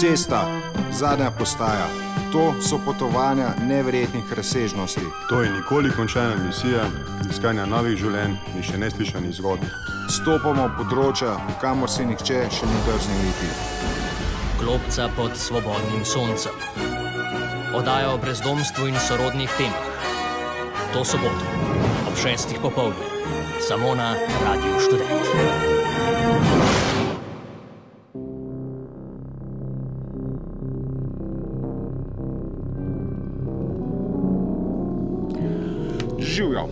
Cesta, zadnja postaja. To so potovanja neverjetnih razsežnosti. To je nikoli končana misija iskanja novih življenj in še neslišanih zgodb. Stopamo v področja, kamor se nihče še ni drznil iti. Klopca pod svobodnim soncem. Oddaja o brezdomstvu in sorodnih temah. To soboto ob 6. popoldne. Samo na Radiu Študent. Živjo.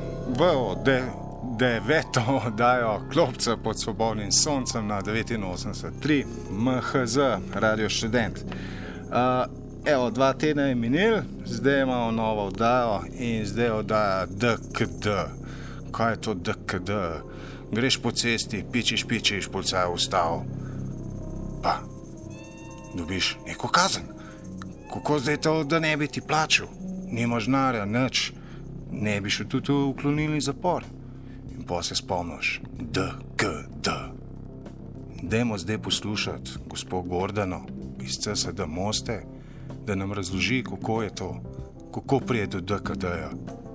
Deveto oddajo Klopca pod svobodnim soncem na 89.3 MHZ, Radio Študent. Evo, 2 tedna je minil, zdaj imamo novo oddajo in zdaj oddaja DKD. Kaj je to DKD? Greš po cesti, pičiš, policaj ustav. Pa, dobiš neko kazen. Kako zdaj to, da ne bi ti plačil? Nimaš denarja, nič. Ne bi šel tudi v uklonilni zapor. In pa se spomniš, DKD. Dajmo zdaj poslušati gospod Gordano iz CSD Moste, da nam razloži, kako je to, kako prije do DKD-ja.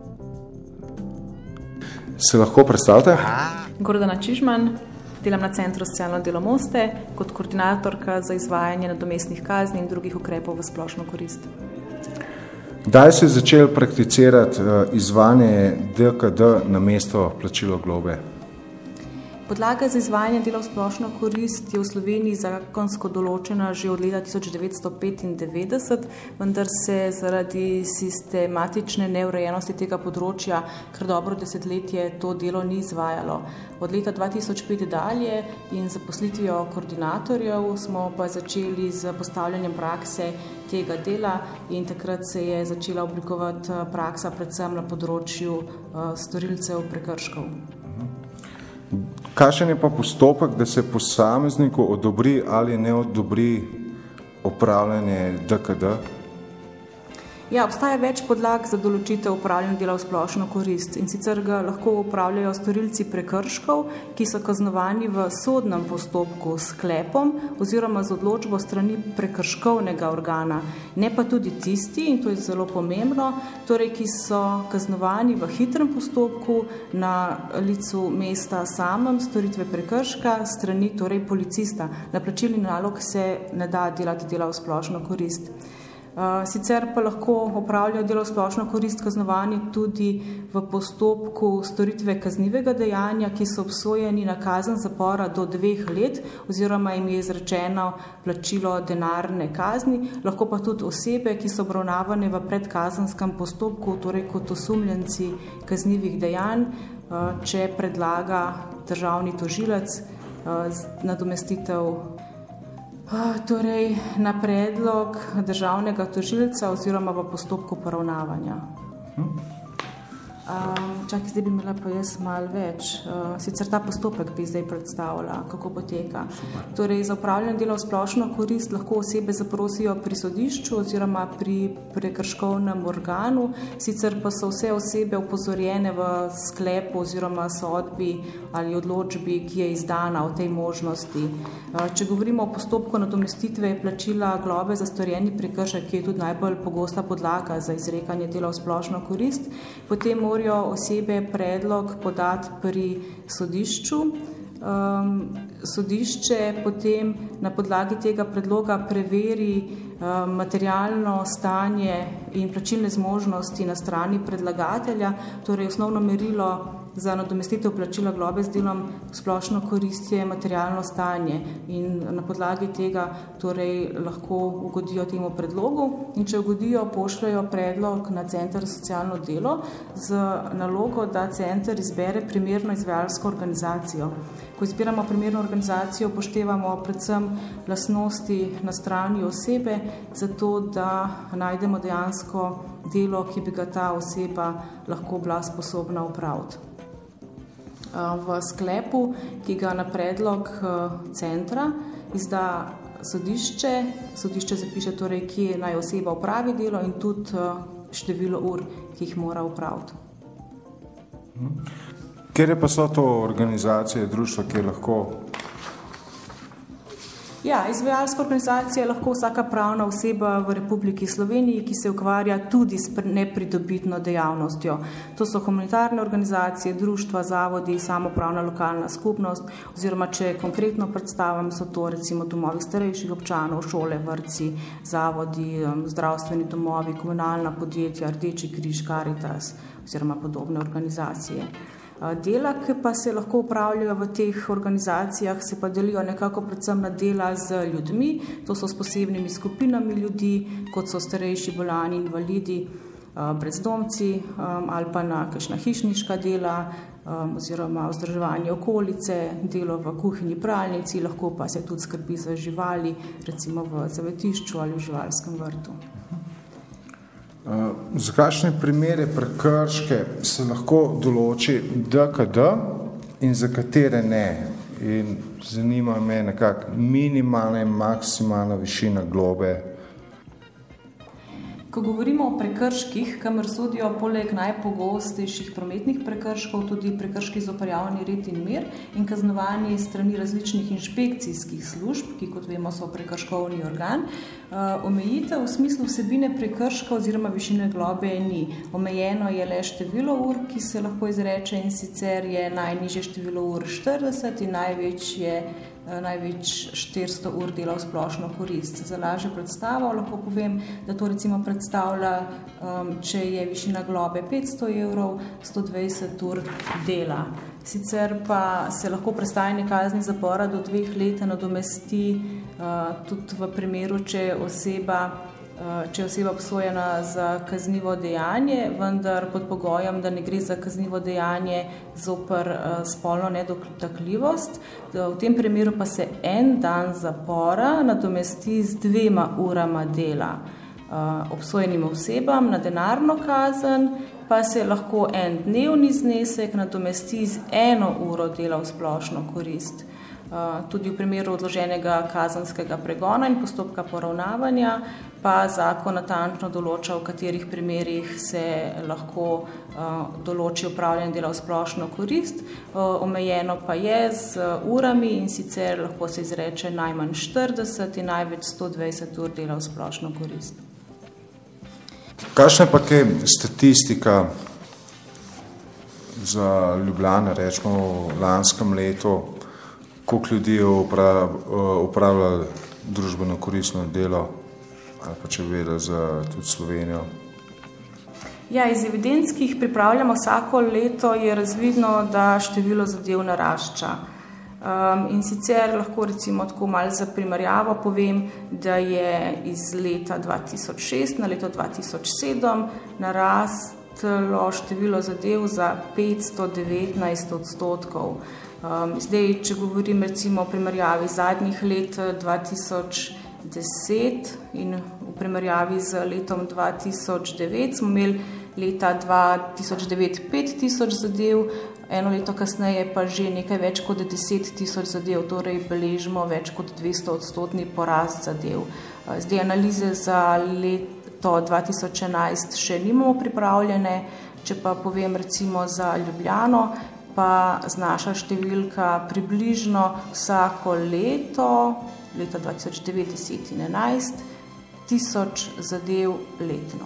Se lahko predstavite? Gordana Čižman, delam na Centru socialno delo Moste kot koordinatorka za izvajanje nadomestnih kazni in drugih ukrepov v splošno korist. Kdaj se je začel prakticirati izvajanje DKD na mesto plačilo globe? Podlaga za izvajanje dela v splošno korist je v Sloveniji zakonsko določena že od leta 1995, vendar se zaradi sistematične neurejenosti tega področja kar dobro desetletje to delo ni izvajalo. Od leta 2005 dalje in zaposlitvijo koordinatorjev smo pa začeli z postavljanjem prakse tega dela in takrat se je začela oblikovati praksa predvsem na področju storilcev prekrškov. Kakšen je pa postopek, da se posamezniku odobri ali ne odobri opravljanje DKD? Ja, obstaja več podlag za določitev opravljanja dela v splošno korist in sicer ga lahko opravljajo storilci prekrškov, ki so kaznovani v sodnem postopku s sklepom oziroma z odločbo strani prekrškovnega organa, ne pa tudi tisti, in to je zelo pomembno, torej, ki so kaznovani v hitrem postopku na licu mesta samem storitve prekrška strani torej policista. Na plačilni nalog se ne da delati dela v splošno korist. Sicer pa lahko opravljajo delo v splošno korist kaznovani tudi v postopku storitve kaznivega dejanja, ki so obsojeni na kazen zapora do 2 let oziroma jim je izrečeno plačilo denarne kazni, lahko pa tudi osebe, ki so obravnavane v predkazenskem postopku, torej kot osumljenci kaznivih dejanj, če predlaga državni tožilec nadomestitev torej na predlog državnega tožilca oziroma v postopku poravnavanja. Zdaj bi imela pa jaz malo več. Sicer ta postopek bi zdaj predstavila, kako poteka. Torej, za opravljanje dela v splošno korist lahko osebe zaprosijo pri sodišču oziroma pri prekrškovnem organu, sicer pa so vse osebe opozorjene v sklepu oziroma sodbi ali odločbi, ki je izdana o tej možnosti. Če govorimo o postopku nadomestitve plačila globe za storjeni prekršek, ki je tudi najbolj pogosta podlaga za izrekanje dela v splošno korist, potem morajo osebe predlog podati pri sodišču. Sodišče potem na podlagi tega predloga preveri materialno stanje in plačilne zmožnosti na strani predlagatelja, torej osnovno merilo za nadomestitev plačila globe z delom v splošno korist je materialno stanje in na podlagi tega torej lahko ugodijo temu predlogu in če ugodijo, pošljajo predlog na Center za socialno delo z nalogo, da center izbere primerno izvajalsko organizacijo. Ko izbiramo primerno organizacijo, upoštevamo predvsem lastnosti na strani osebe, zato da najdemo dejansko delo, ki bi ga ta oseba lahko bila sposobna opraviti. V sklepu, ki ga na predlog centra izda sodišče zapiše torej, kje naj oseba opravi delo in tudi število ur, ki jih mora opraviti. Kjer pa so to organizacije, društva, kjer lahko Ja, izvajalska organizacija je lahko vsaka pravna oseba v Republiki Sloveniji, ki se ukvarja tudi s nepridobitno dejavnostjo. To so humanitarne organizacije, društva, zavodi, samoupravna lokalna skupnost, oziroma če konkretno predstavim, so to recimo domovi starejših občanov, šole, vrtci, zavodi, zdravstveni domovi, komunalna podjetja, Rdeči križ, Karitas oziroma podobne organizacije. Dela, ki pa se lahko upravljajo v teh organizacijah, se pa delijo nekako predvsem na dela z ljudmi, to so s posebnimi skupinami ljudi, kot so starejši, bolani, invalidi, brezdomci ali pa na kakšna hišniška dela oziroma vzdrževanje okolice, delo v kuhinji, pralnici, lahko pa se tudi skrbi za živali, recimo v zavetišču ali v živalskem vrtu. Za kakšne primere prekrške se lahko določi DKD in za katere ne? In zanima me nekako minimalna in maksimalna višina globe. Ko govorimo o prekrških, kamor sodijo poleg najpogostejših prometnih prekrškov tudi prekrški zoper javni red in mir in kaznovanje strani različnih inšpekcijskih služb, ki kot vemo so prekrškovni organ, omejitev v smislu vsebine prekrška oziroma višine globe ni. Omejeno je le število ur, ki se lahko izreče, in sicer je najnižje število ur 40 in največ 400 ur dela v splošno korist. Za lažjo predstavo lahko povem, da to recimo predstavlja, če je višina globe 500 evrov, 120 ur dela. Sicer pa se lahko prestajanje kazni zapora do 2 let nadomesti tudi v primeru, če je oseba obsojena za kaznivo dejanje, vendar pod pogojem, da ne gre za kaznivo dejanje zoper spolno nedotakljivost. V tem primeru pa se 1 dan zapora nadomesti z 2 urama dela. Obsojenim osebam na denarno kazen pa se lahko 1 dnevni znesek nadomesti z 1 uro dela v splošno korist. Tudi v primeru odloženega kazenskega pregona in postopka poravnavanja pa zakon natančno določa, v katerih primerih se lahko določi opravljanje dela v splošno korist. Omejeno pa je z urami, in sicer lahko se izreče najmanj 40 in največ 120 ur dela v splošno korist. Kakšna pa je statistika za Ljubljano, rečemo v lanskem letu, koliko ljudi je upravljalo družbeno koristno delo, ali pa če vedel za tudi Slovenijo? Ja, iz evidenc, ki jih pripravljamo vsako leto, je razvidno, da število zadev narašča. In sicer lahko recimo tako malo za primerjavo povem, da je iz leta 2006 na leto 2007 narastlo število zadev za 519%. Zdaj, če govorim recimo o primerjavi zadnjih let 2010 in v primerjavi z letom 2009, smo imeli leta 2009 5000 zadev, eno leto kasneje pa že nekaj več kot 10.000 zadev, torej beležimo več kot 200% porast zadev. Zdaj, analize za leto 2011 še nimamo pripravljene, če pa povem recimo za Ljubljano, pa znaša številka približno vsako leto, leta 2009, 10 in 11, 1000 zadev letno.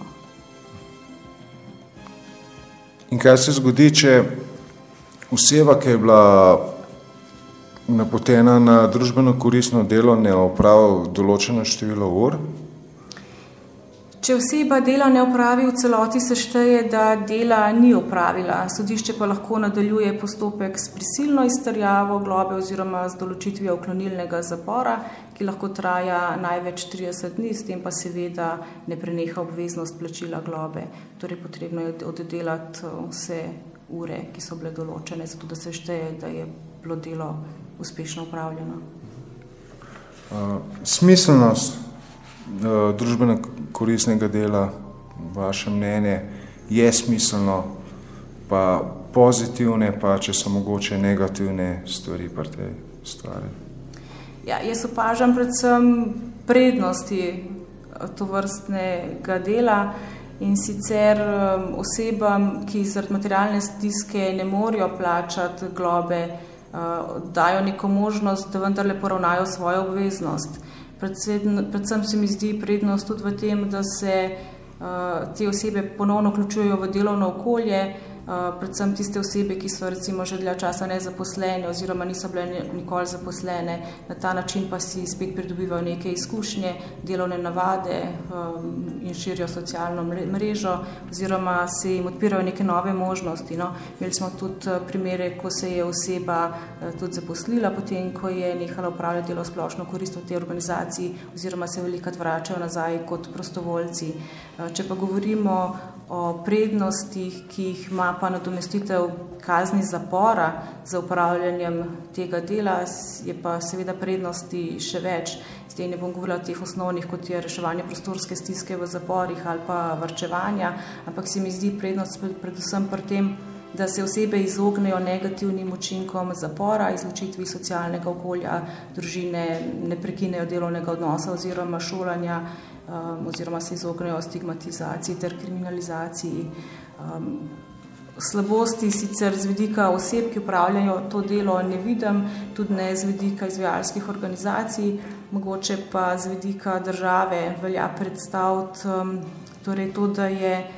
In kaj se zgodi, če oseba, ki je bila napotena na družbeno koristno delo, ne opravi določeno število ur? Če oseba dela ne opravi, v celoti se šteje, da dela ni opravila. Sodišče pa lahko nadaljuje postopek s prisilno izterjavo globe oziroma z določitvijo uklonilnega zapora, ki lahko traja največ 30 dni, s tem pa seveda ne preneha obveznost plačila globe. Torej potrebno je oddelati vse ure, ki so bile določene, zato da se šteje, da je bilo delo uspešno opravljeno. Smiselnost družbeno koristnega dela, vaše mnenje, je smiselno, pa pozitivne, pa če so mogoče negativne stvari pri tej stvari? Ja, jaz opažam predvsem prednosti tovrstnega dela, in sicer osebam, ki zaradi materialne stiske ne morejo plačati globe, dajo neko možnost, da vendarle poravnajo svojo obveznost. Predvsem se mi zdi prednost tudi v tem, da se te osebe ponovno vključujejo v delovno okolje, predvsem tiste osebe, ki so recimo že dlje časa nezaposlene oziroma niso bile nikoli zaposlene. Na ta način pa si spet pridobivajo neke izkušnje, delovne navade in širijo socialno mrežo oziroma se jim odpirajo neke nove možnosti. No, imeli smo tudi primere, ko se je oseba tudi zaposlila, potem ko je nehala opravljati delo v splošno korist v tej organizaciji oziroma se velikokrat vračajo nazaj kot prostovoljci. Če pa govorimo o prednostih, ki jih ima pa nadomestitev kazni zapora za upravljanjem tega dela, je pa seveda prednosti še več. Zdaj ne bom govorila o teh osnovnih, kot je reševanje prostorske stiske v zaporih ali pa varčevanja, ampak se mi zdi prednost predvsem pri tem, da se osebe izognejo negativnim učinkom zapora, izločitvi socialnega okolja, družine, ne prekinejo delovnega odnosa oziroma šolanja, oziroma se izognejo stigmatizaciji ter kriminalizaciji. Slabosti sicer z vidika oseb, ki upravljajo to delo, ne vidim, tudi ne z vidika izvajalskih organizacij, mogoče pa z vidika države velja predstaviti torej to, da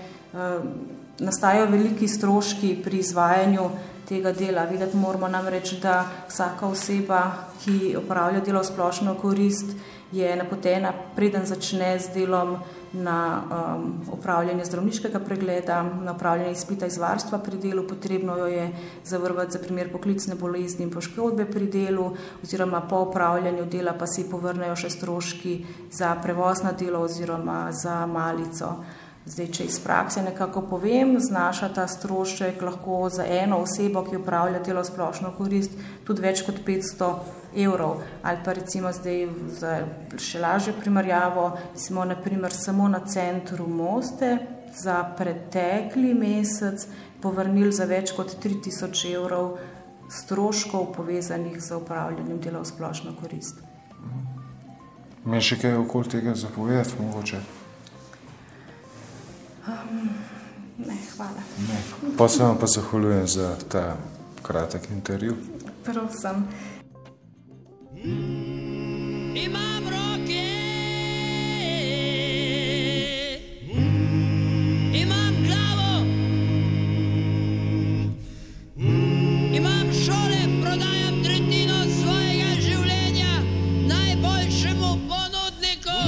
nastajajo veliki stroški pri izvajanju tega dela. Videti moramo namreč, da vsaka oseba, ki opravlja delo v splošno korist, je napotena, preden začne z delom, na opravljanje zdravniškega pregleda, na opravljanje izpita iz varstva pri delu. Potrebno jo je zavarovati za primer poklicne bolezni in poškodbe pri delu, oziroma po opravljanju dela pa si povrnejo še stroški za prevoz na delo oziroma za malico. Zdaj, če iz prakse nekako povem, znaša ta strošek lahko za eno osebo, ki upravlja delo v splošno korist, tudi več kot 500 evrov. Ali pa recimo zdaj za še lažjo primerjavo, smo naprimer samo na centru Moste za pretekli mesec povrnili za več kot 3000 evrov stroškov povezanih z upravljanjem dela v splošno korist. Me še kaj okoli tega zapovedati mogoče? Ne, hvala. Ne. Pa se vam pa zahvaljujem za ta kratek intervju. Prosim. Imam roke, imam glavo, imam šole, prodajam tretjino svojega življenja najboljšemu ponudniku.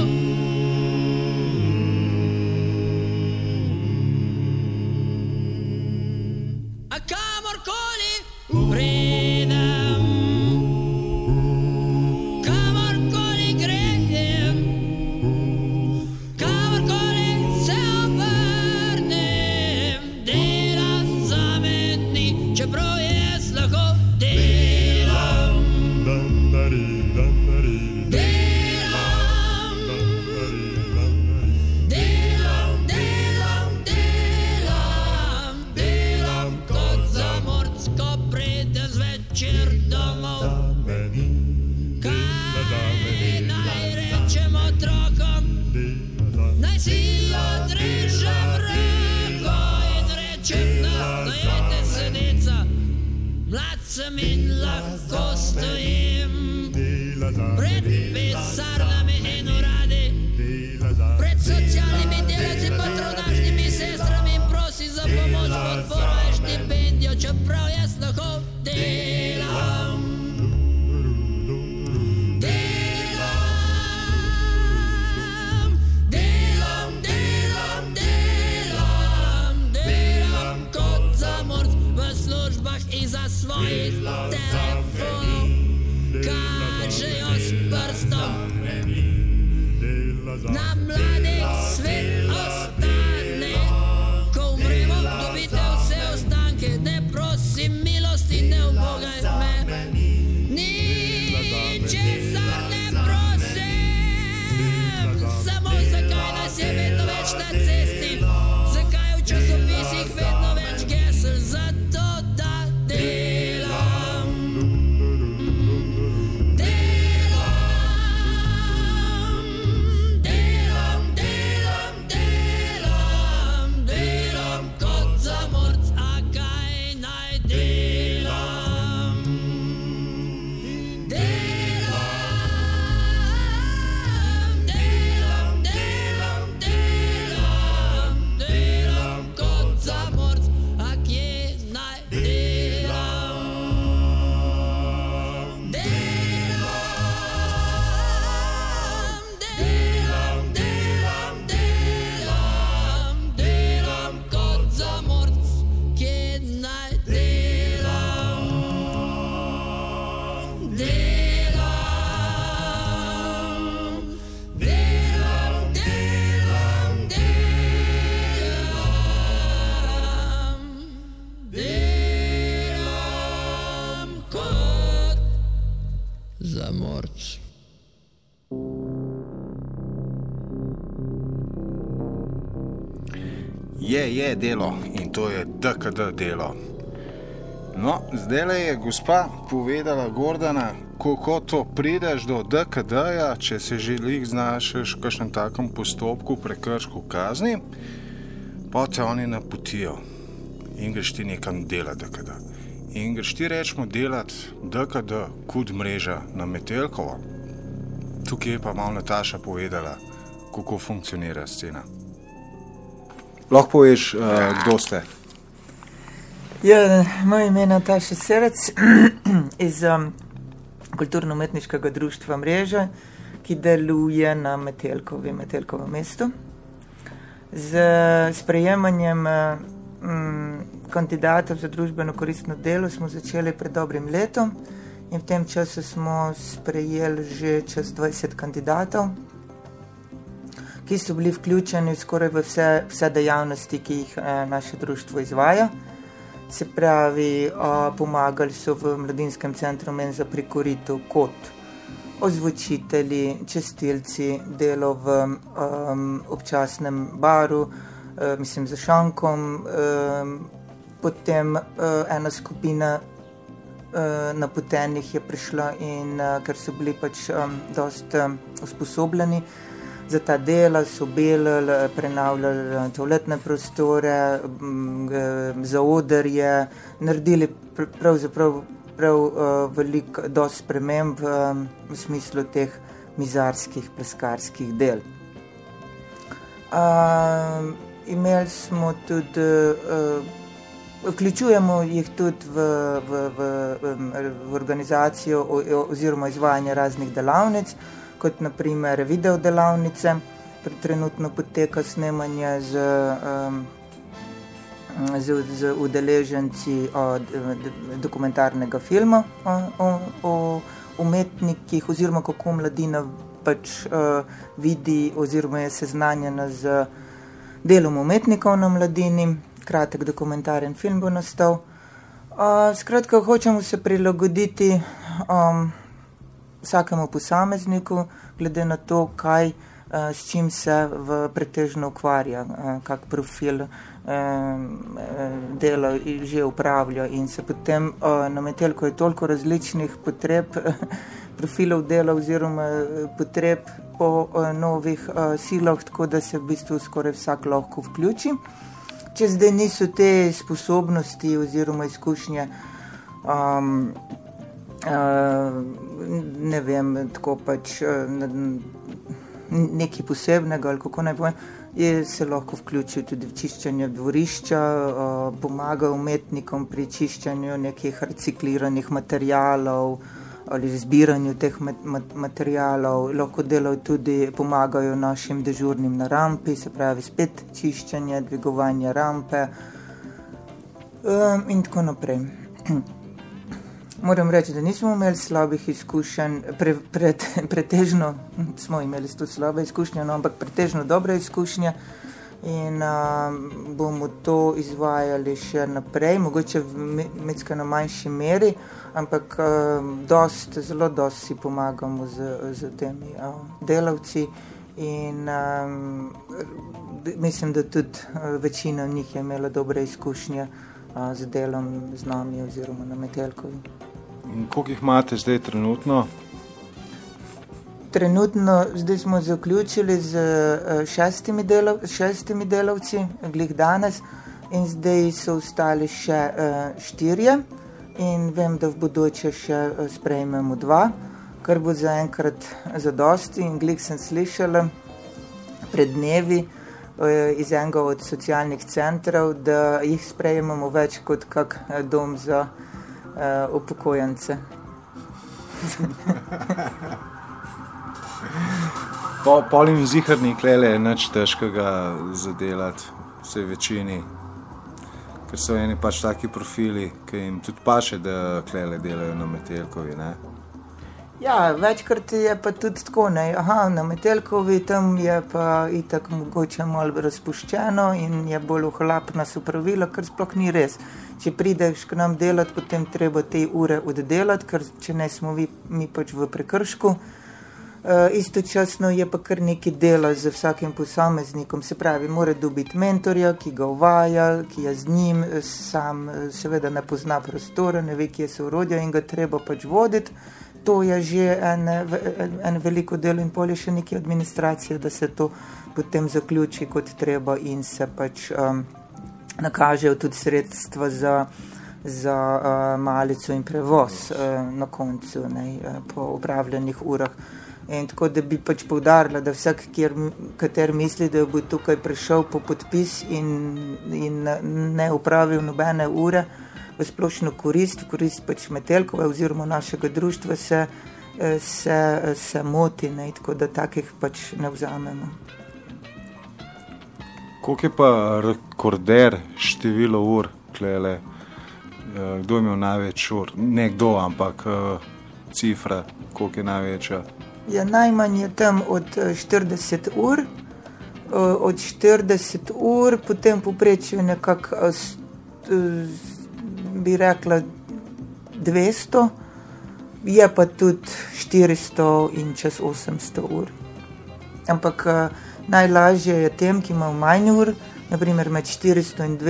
A kamorkoli pridem, kamorkoli grem, kamorkoli se obrnem, dela zame ni, čeprav jaz lahko delam. Delam kot zamorc, ko pridem zvečer domov. Kaj naj rečem otrokom? Naj si odrežem roko in rečem, dajte se, deca, mlad sem in lahko stojim pred pisarnami in uradi, pred socialnimi delavci, patronažnimi sestrami in prosi za pomoč, podporo in štipendijo, čeprav jaz lahko delam. Delam kot zamorc v službah iza svojih telefonov, kažejo s prstom. Na mladih svet ostane, ko umremo, dobite vse ostanke. Ne prosim milosti, ne ubogaj me, ničesar ne prosim. Samo zakaj nas je vedno več na cesti, zakaj v časopisih vedno več gesel, zato da delam. Delam za morc. Je delo in to je DKD delo. No, zdaj je gospa povedala Gordana, kako to prideš do DKD-ja, če se želiš znašeš v kakšnem takem postopku prekršku kazni, pa te oni napotijo in greš ti nekam delat DKD. In greš ti rečemo delat DKD kud mreža na Metelkovo. Tukaj je pa malo Nataša povedala, kako funkcionira scena. Lahko poveš, kdo ste? Ja, moje ime je Nataša Serec iz kulturno-umetniškega društva Mreža, ki deluje na Metelkovem mestu. Z sprejemanjem kandidatov za družbeno koristno delo smo začeli pred dobrim letom in v tem času smo sprejeli že čez 20 kandidatov, ki so bili vključeni skoraj v vse dejavnosti, ki jih naše društvo izvaja. Se pravi, pomagali so v Mladinskem centru Menza pri Koritu kot ozvočitelji, čistilci, delo v občasnem baru, mislim za šankom, potem ena skupina napotenih je prišla in ker so bili pač dosti usposobljeni za ta dela, so belili, prenavljali toaletne prostore, zaodrje, naredili pravzaprav veliko, dosti sprememb v smislu teh mizarskih, pleskarskih del. Imeli smo tudi, vključujemo jih tudi v organizacijo oziroma izvajanje raznih delavnic, kot naprimer video delavnice. Trenutno poteka snemanje z udeleženci dokumentarnega filma o umetnikih oziroma kako mladina pač vidi oziroma je seznanjena z delom umetnikov na mladini. Kratek dokumentaren film bo nastal. Skratka, hočemo se prilagoditi vsakemu posamezniku, glede na to, s čim se pretežno ukvarja, kak profil dela že upravlja in se potem na Metelku je toliko različnih potreb, profilov dela oziroma potreb po novih silah, tako da se v bistvu skoraj vsak lahko vključi. Če zdaj niso te sposobnosti oziroma izkušnje ne vem, tako pač nekaj posebnega ali kako naj povem, se lahko vključil tudi v čiščenje dvorišča, pomaga umetnikom pri čiščenju nekih recikliranih materialov ali zbiranju teh materialov, lahko delajo tudi, pomagajo našim dežurnim na rampi, se pravi spet čiščenje, dvigovanje rampe in tako naprej. Moram reči, da nismo imeli slabih izkušenj, pretežno smo imeli tudi slabe izkušnje, no, ampak pretežno dobre izkušnje in bomo to izvajali še naprej, mogoče v na manjši meri, ampak zelo dosti si pomagamo z temi delavci in mislim, da tudi večina njih je imela dobre izkušnje z delom z nami oziroma na Metelkovi. In koliko jih imate zdaj trenutno? Trenutno, zdaj smo zaključili z šestimi delavci, glih danes, in zdaj so ostali še 4 in vem, da v bodoče še sprejmemo 2, kar bo zaenkrat zadosti in glih sem slišala pred dnevi iz enega od socialnih centrov, da jih sprejemamo več kot kak dom za upokojence. Polim zihrni klele je nič težkega zadelati, vsej večini, ker so eni pač taki profili, ki jim tudi paše, da klele delajo na Metelkovi, ne? Ja, večkrat je pa tudi tako, ne, na Metelkovi tam je pa itak mogoče malo razpuščeno in je bolj ohlapna sopravila, kar sploh ni res. Če prideš k nam delati, potem treba te ure oddelati, ker če ne smo mi pač v prekršku. Istočasno je pa kar nekaj dela z vsakim posameznikom, se pravi, mora dobiti mentorja, ki ga uvaja, ki je z njim, sam seveda ne pozna prostora, ne ve, kje so orodja in ga treba pač voditi. To je že en veliko delo in polje še nekaj administracije, da se to potem zaključi kot treba in se pač nakažejo tudi sredstva za malico in prevoz na koncu, ne, po opravljenih urah. In tako, da bi pač poudarila, da vsak, kater misli, da bo tukaj prišel po podpis in ne upravil nobene ure v splošno korist pač Metelkove oziroma našega društva, se moti, ne, tako da takih pač ne vzamemo. Koliko je pa rekorder število ur tlele? Kdo je imel največ ur? Ne kdo, ampak cifra, koliko je največja? Ja, najmanj je tam od 40 ur, od 40 ur, potem poprečju nekako, bi rekla, 200, je pa tudi 400 in čez 800 ur. Ampak najlažje je tem, ki imajo manj ur, naprimer med 40 in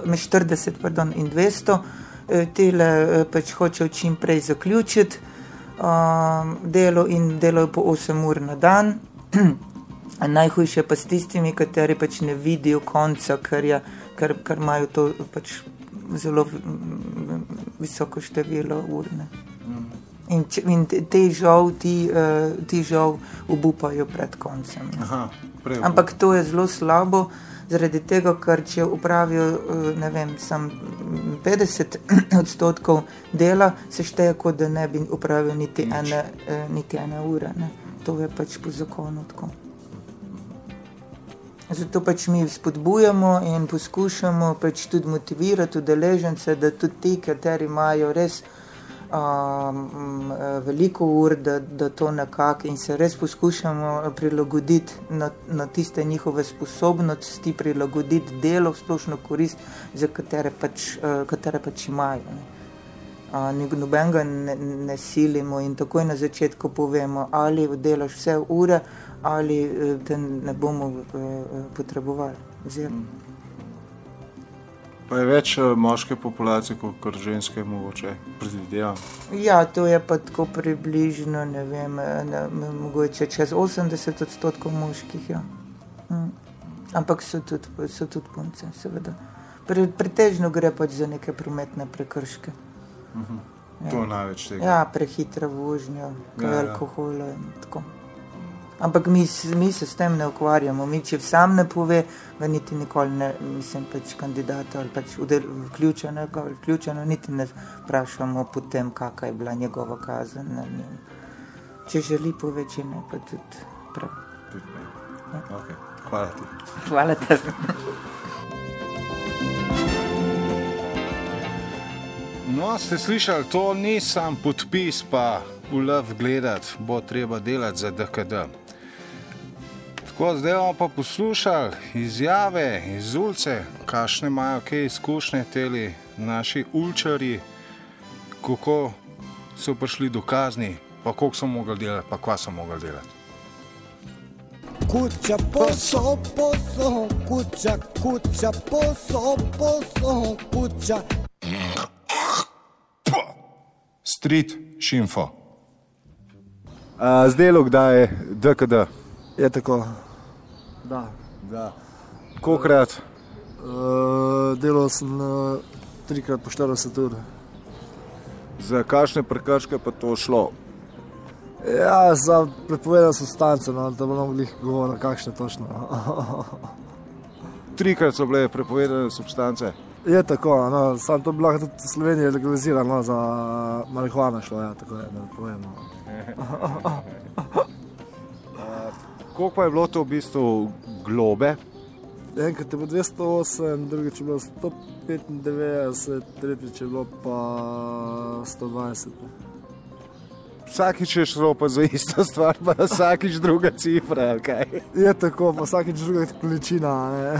200, tele pač hočejo čim prej zaključiti delo in delajo po 8 ur na dan. Najhujše pa s tistimi, kateri pač ne vidijo konca, ker imajo to pač zelo visoko število ur. In ti žal obupajo pred koncem. Ampak to je zelo slabo, zaradi tega, ker če upravijo, ne vem, sam 50% dela, se šteje, kot da ne bi upravil niti ene ure. Ne. To je pač po zakonu tako. Zato pač mi spodbujamo in poskušamo pač tudi motivirati udeležence, da tudi ti, kateri imajo res veliko ur, da to nekako in se res poskušamo prilagoditi na tiste njihove sposobnosti, prilagoditi delo v splošno korist, za katere pač imajo. Nobenega ne silimo in takoj na začetku povemo, ali delaš vse ure, ali te ne bomo potrebovali. Pa je več moške populacije, kot ženske mogoče predvidevam? Ja, to je pa tako približno, ne vem, mogoče čez 80% moških, ja. Ampak so tudi punce, seveda. Pretežno gre pač za neke prometne prekrške. Ja. To je največ tega? Ja, prehitra vožnja, alkohola in tako. Ampak mi se s tem ne ukvarjamo. Mi, če sam ne pove, ga niti nikoli ne, mislim, pač kandidata ali pač vključeno, niti ne vprašamo potem, kakva je bila njegova kazen. Če želi pove, če ne, pa tudi prav. Ja. Okay. Hvala ti. Hvala tebi. No, ste slišali, to ni sam podpis, pa ulov gledati, bo treba delati za DKD. Tako, zdaj bomo pa poslušali izjave iz ulice, kakšne imajo kaj izkušnje teli naši ulčari, kako so prišli do kazni, pa koliko so mogli delati, pa kva so mogli delati. Kuća posao, kuća, posao, kuća. Street šimfo. Zdelo, kdaj je DKD? Je tako. Da. Kolikrat? Delal sem 3x po 40 ur. Za kakšne prekrške pa to šlo? Ja, za prepovedane substance, no, da bomo mogli govoriti, kakšne točno. 3x so bile prepovedane substance? Je tako, no, sam to bi lahko tudi v Sloveniji legalizirano, za marihuano šlo, ja, tako je, da povemo. Koliko pa je bilo to v bistvu globe? Enkrat je bilo 208, drugič je bilo 195, tretjič je bilo pa 120. vsakič je šlo pa za isto stvar, pa vsakič druga cifra, ali kaj? Je tako, pa vsakič druga količina, ne.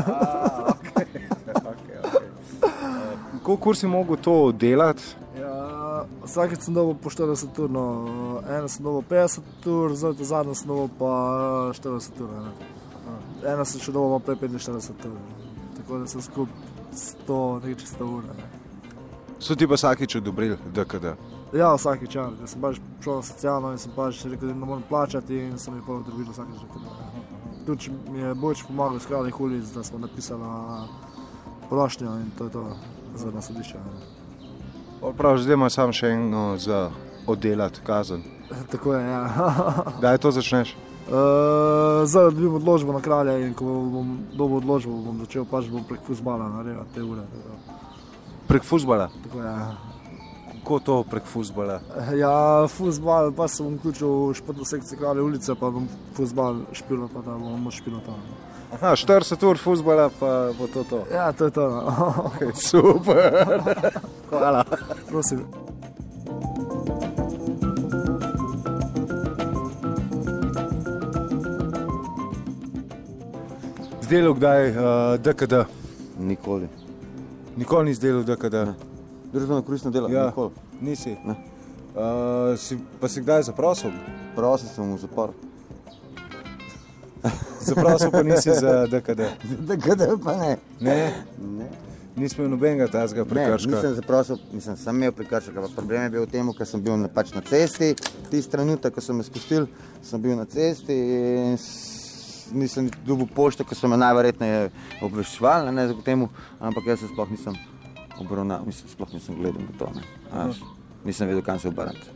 Koliko si mogel to delati? Ja, vsakič sem dobil po 40 ur, no. Eno sem dobil 50 ur, zadnjo sem dobil pa 40 ur, ne. Eno sem še dobil pa 45 ur, tako da sem skup 100, nekaj čez 100 ur, ne. So ti pa vsakič odobrili DKD? Ja, vsakič, ja. Jaz sem pač šel na socialno in sem pač rekel, da ne moram plačati in sem mi pa odobili vsakič DKD. Tudi mi je Bojč pomagal iz Kralnih ulic, da smo napisali prošnjo in to je to za na sodišče. Prav, zdaj imaš samo še eno za oddelati kazen. Tako je, ja. Kdaj to začneš? Zdaj dobim odločbo na Kralja in ko bom dobil odločbo, bom začel pač bom prek fuzbala narediti te ure. Prek fuzbala? Tako je, ja. Kako to prek fuzbala? Ja, fuzbal, pa se bom vključil v športno sekcijo Kralje ulice, pa bom fuzbal špilal, pa da bom špilal tam. Aha, 40 ur fuzbala, pa bo to. Ja, to je to. Okay, super. Hvala. Prosim. Zdelo kdaj DKD? Nikoli. Nikoli ni zdelo DKD? Ne. Družbeno koristno delo? Ja. Nikoli. Nisi? Ne. Pa si kdaj zaprosil? Prosil sem v zapor. Zaprosil pa nisi za DKD? DKD pa ne. Ne? Ne. Nisi imel nobenega tazga prekrška? Ne, nisem zaprosil, sem imel prekršek, ampak problem je bil v tem, ker sem bil pač na cesti. Tisti trenutek, ko so me spustili, sem bil na cesti in nisem dobil pošte, ko so me najverjetneje obveščevali, ne, o temu, ampak jaz se sploh nisem obravnal, sploh nisem gledal na to, ne. Nisem vedel, kam se obrniti.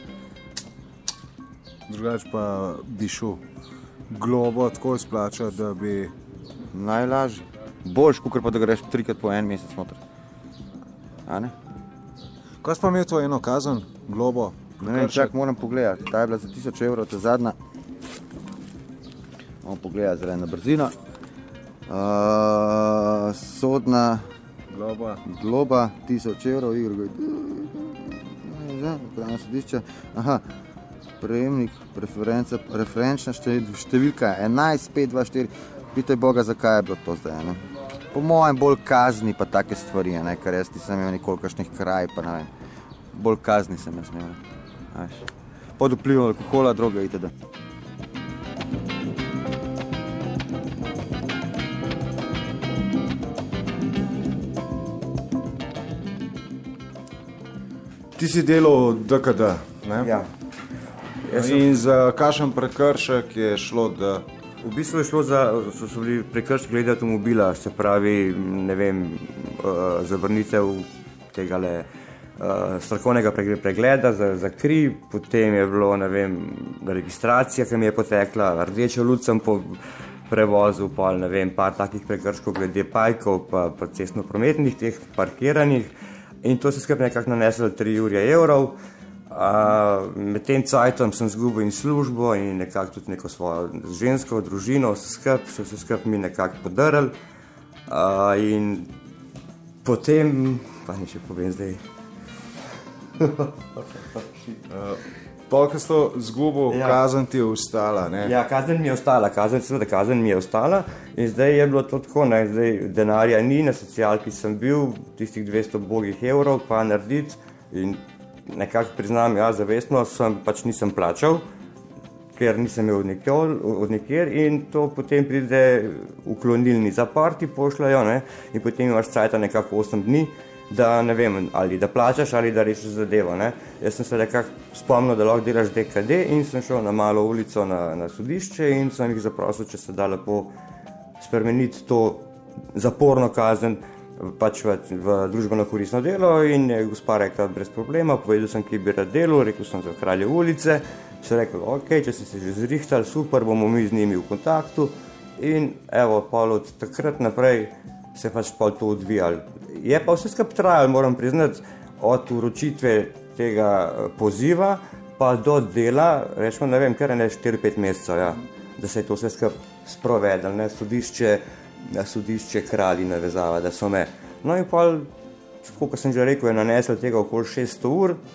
Drugač pa bi šel globo tako izplačati, da bi... Najlažje. Boljš, kakor pa da greš 3-krat po en mesec noter. A ne? Kaj si pa imel to eno kazen, globo? Ne vem, čak moram pogledati. Ta je bila za 1000 evrov, to je zadnja. Moram pogledati zdaj na brzino. Sodna globa 1000 evrov, Igor Upravno sodišče. Aha, prejemnik, referenčna številka 11524. Pitaj Boga, zakaj je bilo to zdaj, ne? Po mojem bolj kazni pa take stvari, ne? Ker jaz nisem imel nikolikašnih kraj, pa ne vem. Bolj kazni sem jaz imel, ne? Pod vplivom alkohola, droge itd. Ti si delal DKD, ne? Ja. In za kakšen prekršek je šlo, da... V bistvu je šlo so bili prekrški glede avtomobila, se pravi, ne vem, zavrnitev tegale strokovnega pregleda za kri, potem je bilo, ne vem, registracija, ki mi je potekla, rdečo luč sem po prevozu, pa ne vem, par takih prekrškov glede pajkov, pa cestno-prometnih, teh parkiranih, in to se skupaj nekako naneslo 3 urje evrov. Med tem cajtom sem zgubil in službo in nekako tudi neko svojo žensko, družino, vse skupaj mi nekako podrl. In potem, pa ne še povem zdaj. Polka s to zgubo, ja. Kazen ti je ostala, ne? Ja, kazen mi je ostala in zdaj je bilo to tako, ne, zdaj denarja ni, na socialki sem bil, tistih 200 bogih evrov pa narediti in nekako priznam, ja, zavestno sem pač nisem plačal, ker nisem imel od nikjer in to potem pride v klonilni zapor, ti pošljajo, ne, in potem imaš cajta nekako 8 dni, da ne vem, ali da plačaš ali da rešiš zadevo, ne. Jaz sem se nekako spomnil, da lahko delaš DKD in sem šel na malo ulico na sodišče in sem jih zaprosil, če se da lepo spremeniti to zaporno kazen pač v družbeno koristno delo in je gospa rekla brez problema, povedal sem, ki bi rad delal, rekel sem za Kralje ulice, se rekel, ok, če ste se že zrihtali, super, bomo mi z njimi v kontaktu in evo, pol od takrat naprej se pač pol to odvijali. Je pa vse skupaj trajalo, moram priznati, od uročitve tega poziva pa do dela, rečemo, ne vem, kar je 4-5 mesecev, ja, da se je to vse skupaj sprovedalo, ne, sodišče Kralji navezava, da so me. No in pol, kot sem že rekel, je nanesel tega okoli 600 ur.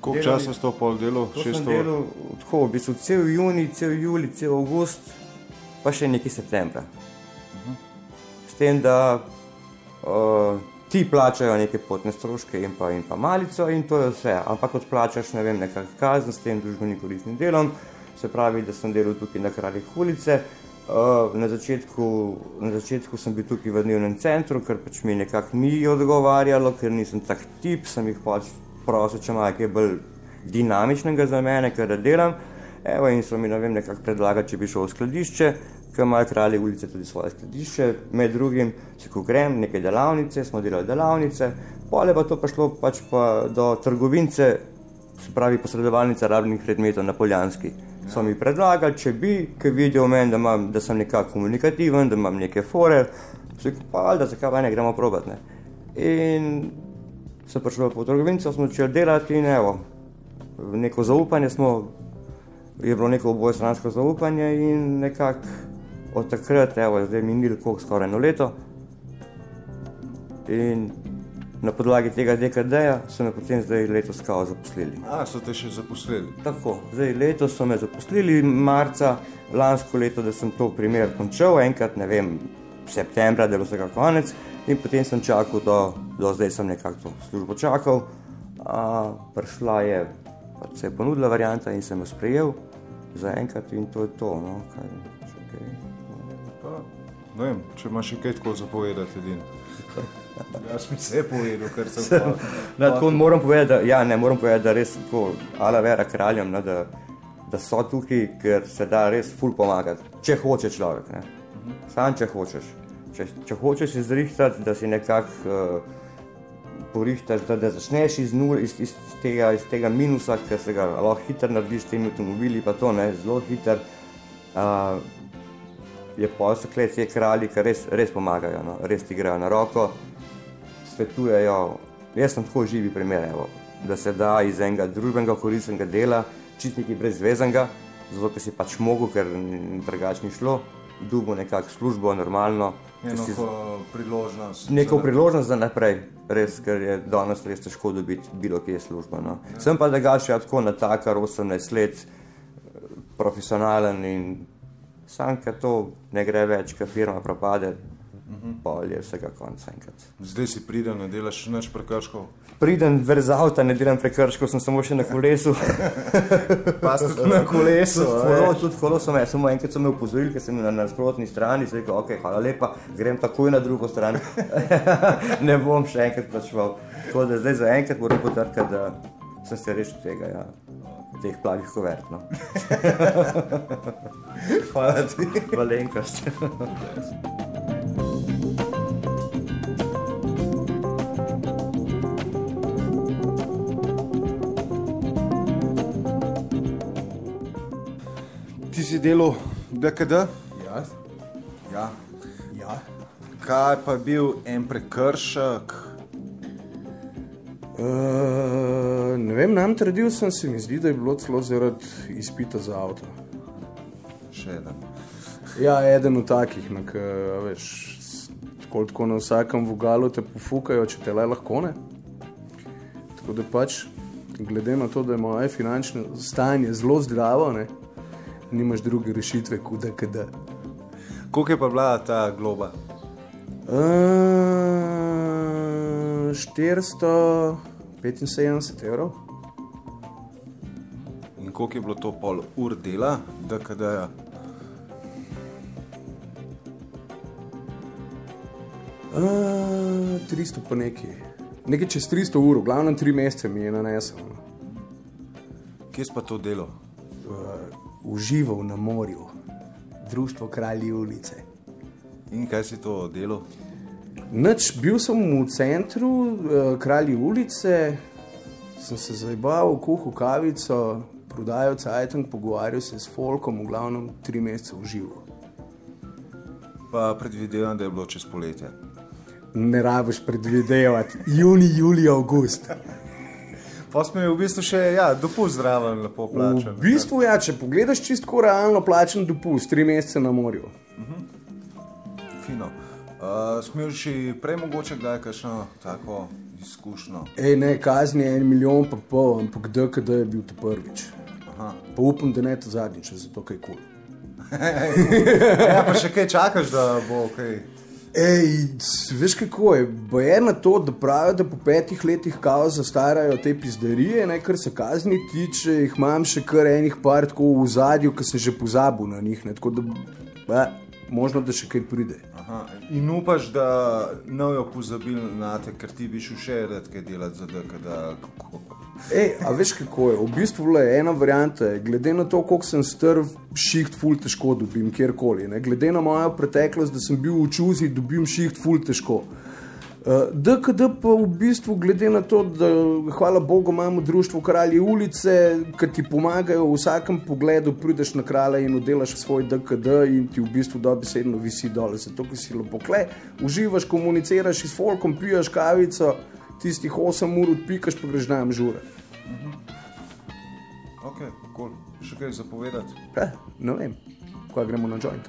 Koliko časa si to pol delal? To sem delal tako, v bistvu cel junij, cel juli, cel avgust, pa še nekaj septembra. S tem, da ti plačajo neke potne stroške in pa malico in to je vse. Ampak odplačaš, ne vem, nekak kazen s tem družbenim koristnim delom, se pravi, da sem delal tukaj na Kraljih ulice. Na začetku sem bil tukaj v dnevnem centru, ker pač mi nekako ni odgovarjalo, ker nisem tak tip, sem jih pač prosil, če imajo kaj bolj dinamičnega za mene, ker da delam. Evo, in so mi, ne vem, nekako predlagali, če bi šel v skladišče, ker imajo Kralji ulice tudi svoje skladišče, med drugim se ko grem, neke delavnice, smo delali delavnice, pol je pa to prišlo pač pa do trgovince, se pravi posredovalnice rabljenih predmetov na Poljanski. So mi predlagali, če bi, ker vidijo v meni, da sem nekako komunikativen, da imam neke fore, so jih pa da zakaj pa ne gremo probat, ne. In sem prišel po trgovinco, smo začeli delati in evo, neko zaupanje je bilo neko obojestransko zaupanje in nekako od takrat, evo, zdaj minilo koliko skoraj 1 leto in na podlagi tega DKD-ja so me potem zdaj letos kao zaposlili. So te še zaposlili? Tako, zdaj letos so me zaposlili, marca, lansko leto, da sem to primer končal, enkrat, ne vem, septembra, da je vsega konec in potem sem čakal do zdaj sem nekako to službo čakal. Prišla je, pač se je ponudila varianta in sem jo sprejel za enkrat in to je to, no, kaj, čakaj. Ne vem, če imaš še kaj tako zapovedati edin. Jaz mi se je povedal, ker sem pa... Moram povedati, da res tako ala vera kraljem, ne, da so tukaj, ker se da res ful pomagati, če hoče človek, ne. Sam če hočeš. Če hočeš izrihtati, da si nekako porihtaš, da začneš iz tega minusa, ker se ga lahko hitro narediš s temi avtomobili, pa to ne, zelo hitro, je posoklet te kralji, ki res pomagajo, no, res ti grejo na roko, svetujejo. Jaz sem tako živi primer, evo, da se da iz enega družbenega koristnega dela, čisto nekaj brezvezenega, zato ker si pač mogel, ker drugače ni šlo, dobil nekako službo, normalno. Priložnost. Neko priložnost za naprej, res, ker je danes res težko dobiti bilo kje službo, no. Sem pa drugače tako natakar 18 let, profesionalen in sam, ker to ne gre več, ker firma propade, pol je vsega konca enkrat. Zdaj si priden, ne delaš nič prekrškov? Priden, brez avta, ne delam prekrškov, sem samo še na kolesu. Pa si tudi na kolesu? Tudi kolo sem, samo enkrat so me upozorili, ker sem na nasprotni strani, sem rekel, ok, hvala lepa, grem takoj na drugo stran. Ne bom še enkrat plačeval. Tako da zdaj za enkrat moram potrkati, da sem se rešil tega, ja. Teh plavih kovert, no. Hvala ti. Malenkost. Ti si delal DKD? Jaz? Ja. Kaj pa bil en prekršek? Ne vem, nam trdil sem, se mi zdi, da je bilo celo zaradi izpita za avto. Še eden. Ja, eden od takih, veš, tako na vsakem vogalu te pofukajo, če te le lahko, ne. Tako da pač, glede na to, da je moje finančno stanje zelo zdravo, ne, nimaš druge rešitve kot DKD. Koliko je pa bila ta globa? 475 evrov. In koliko je bilo to pol ur dela, DKD-ja? Uh, 300 pa nekaj. Nekaj čez 300 ur, v glavnem 3 mesece mi je nanesel. Kje si pa to delo? Užival na morju. Društvo Kralji ulice. In kaj si to delo? Nič, bil sem v centru Kralji ulice, sem se zajebal, kuhal kavico, prodajal cajtang, pogovarjal se s folkom, v glavnem 3 mesece užival. Pa predvidevam, da je bilo čez poletje. Ne rabiš predvidevati, juni, juli, avgust. Pa smo v bistvu še, dopust zraven lepo plačen. V bistvu, če pogledaš čisto realno plačen dopust, 3 mesece na morju. Fino. Smo imeli še prej mogoče kdaj kakšno tako izkušnjo? Ne, kazni je 1,5 milijona, ampak DKD je bil to prvič. Aha. Pa upam, da ne to zadnjič, zato kaj kul. Ja, pa še kaj čakaš, da bo kaj? Veš kako je, bo je na to, da pravijo, da po 5 letih kao zastarajo te pizderije, ne, kar se kazni tiče, jih imam še kar enih par tako v zadju, ki sem že pozabil na njih, ne, tako da možno, da še kaj pride. Aha. In upaš, da ne jo pozabili na te, ker ti bi šel še rad kaj delati za DKD, kako? A veš kako je, v bistvu je ena varianta, glede na to, koliko sem star, šiht ful težko dobim kjerkoli, ne? Glede na mojo preteklost, da sem bil v čuzi, dobim šiht ful težko. DKD pa v bistvu, glede na to, da hvala Bogu imamo društvo Kralji ulice, ki ti pomagajo v vsakem pogledu, prideš na kralja in oddelaš svoj DKD in ti v bistvu dobesedno visi dole, zato ker si lepo kle, uživaš, komuniciraš s folkom, piješ kavico, tistih 8 ur odpikaš, pa greš dajem žurati. Ok, cool. Še kaj zapovedati? Ne vem, kaj gremo na joint.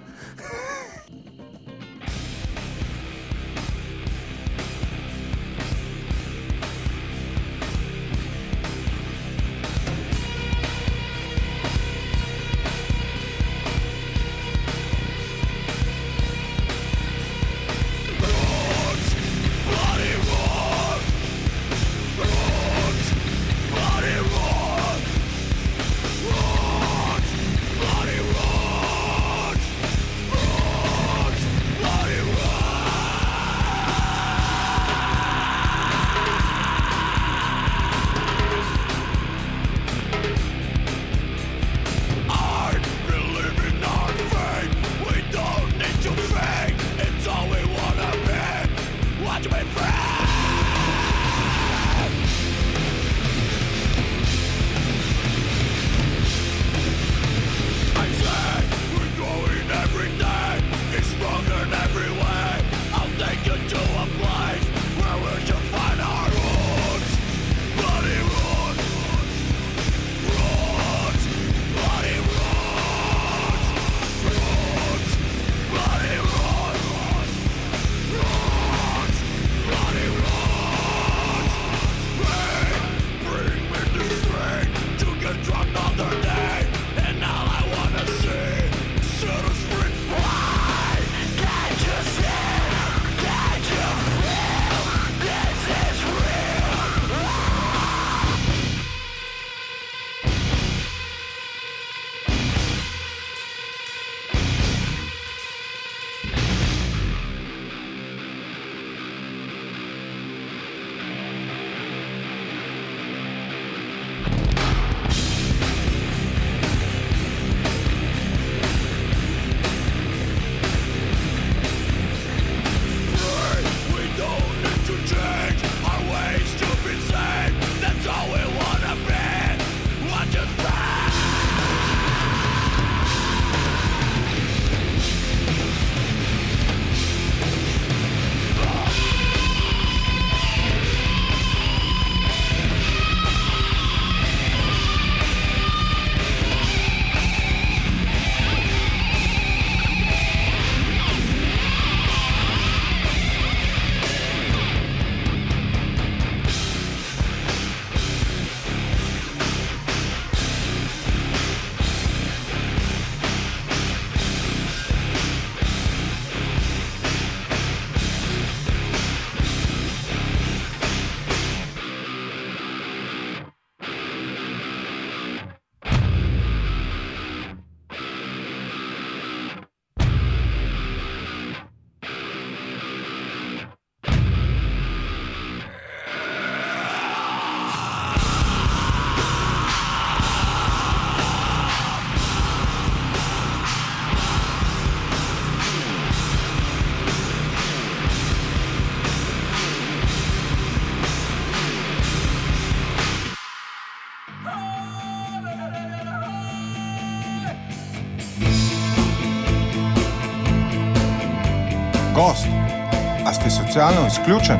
Gost, a ste socialno izključen?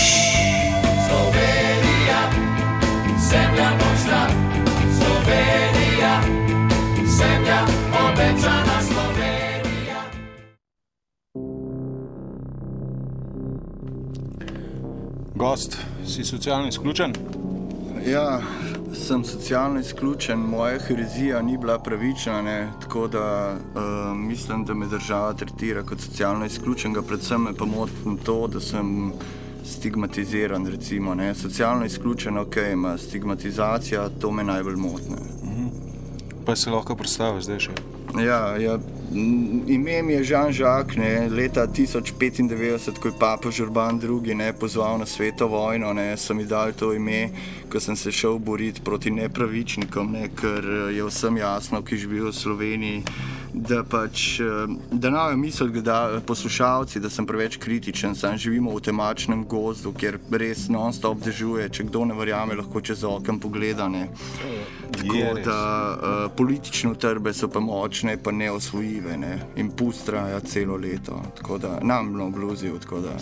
Slovenija, zemlja močna, Slovenija, zemlja obečana Slovenija. Gost, si socialno izključen? Ja, sem socialno izključen, moja herezija ni bila pravična, ne? Tako da mislim, da me država tretira kot socialno izključenega, predvsem me pa moti to, da sem stigmatiziran, recimo, ne? Socialno izključen, ok, ima stigmatizacija, to me najbolj motne. Pa se lahko predstaviš zdaj še? Ja, ime mi je Jean-Jacques, ne, leta 1095, ko je papež Urban II pozval na sveto vojno, ne, so mi dali to ime, ko sem se šel boriti proti nepravičnikom, ne, ker je vsem jasno, ki živijo v Sloveniji, da pač, da ne mislijo poslušalci, da sem preveč kritičen, sam živimo v temačnem gozdu, kjer res non-stop dežuje, če kdo ne verjame, lahko čez okno pogleda, ne. Tako da politične utrbe so pa močne, pa neosvojive, ne, in pust traja celo leto, tako da nam bilo bluzijo, tako da.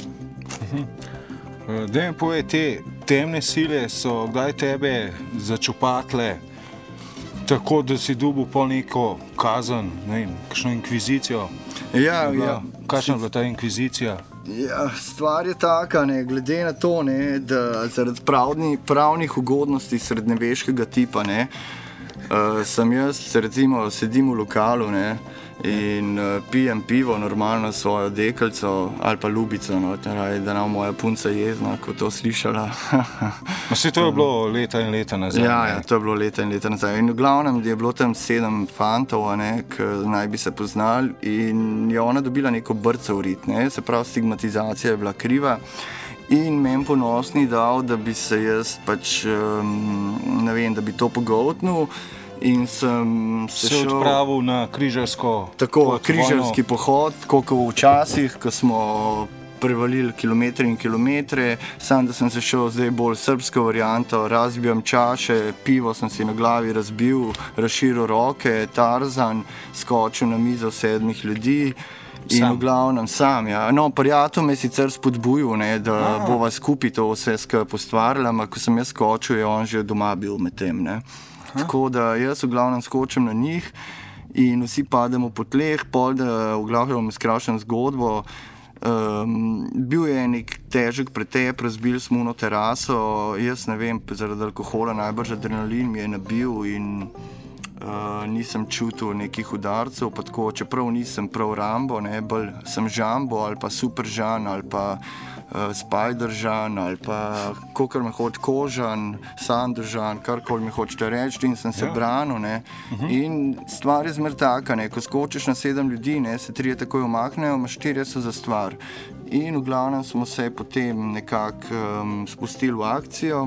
Daj mi povej, te temne sile so kdaj tebe začupatle, tako da si dobil po neko kazen, ne vem, kakšno inkvizicijo? Ja. Kakšna je bila ta inkvizicija? Ja, stvar je taka, ne, glede na to, ne, da zaradi pravnih ugodnosti srednjeveškega tipa, ne, sem jaz, recimo, sedim v lokalu, ne, in pijem pivo, normalno svojo deklico ali pa ljubico, no, da nam moja punca jezna, ko to slišala. Vse to je bilo leta in leta nazaj. Ja, to je bilo leta in leta nazaj. In v glavnem je bilo tam 7 fantov, ki naj bi se poznali, in je ona dobila neko brco v rit, ne, se pravi stigmatizacija je bila kriva. In meni ponosni dal, da bi se jaz pač, ne vem, da bi to pogoltnil. In sem se odpravil na križarsko tako, križarski pohod, kot včasih, ko smo prevalili kilometre in kilometre, sam da sem se šel zdaj bolj srbsko varianto, razbijam čaše, pivo sem si na glavi razbil, razširil roke, Tarzan, skočil na mizo 7 ljudi. In v glavnem sam, ja. No, prijatelj me sicer spodbujal, ne, da bova skupaj to vse skupaj ustvarila, ampak ko sem jaz skočil, je on že doma bil med tem, ne. Tako da jaz v glavnem skočim na njih in vsi pademo po tleh, pol da v glavi vam skrajšam zgodbo. Bil je nek težek pretep, razbili smo eno teraso, jaz ne vem, zaradi alkohola najbrž adrenalin mi je nabil in nisem čutil nekih udarcev, pa tako, čeprav nisem prav Rambo, ne, bolj sem Žambo ali pa Super Žan ali pa Spider Žan ali pa kakor me hoče Kožan, Sando Žan, karkoli mi hočete reči, in sem se branil, ne. In stvar je zmer taka, ne, ko skočiš na 7 ljudi, ne, se 3 takoj omaknejo, 4 so za stvar. In v glavnem smo se potem nekako spustili v akcijo.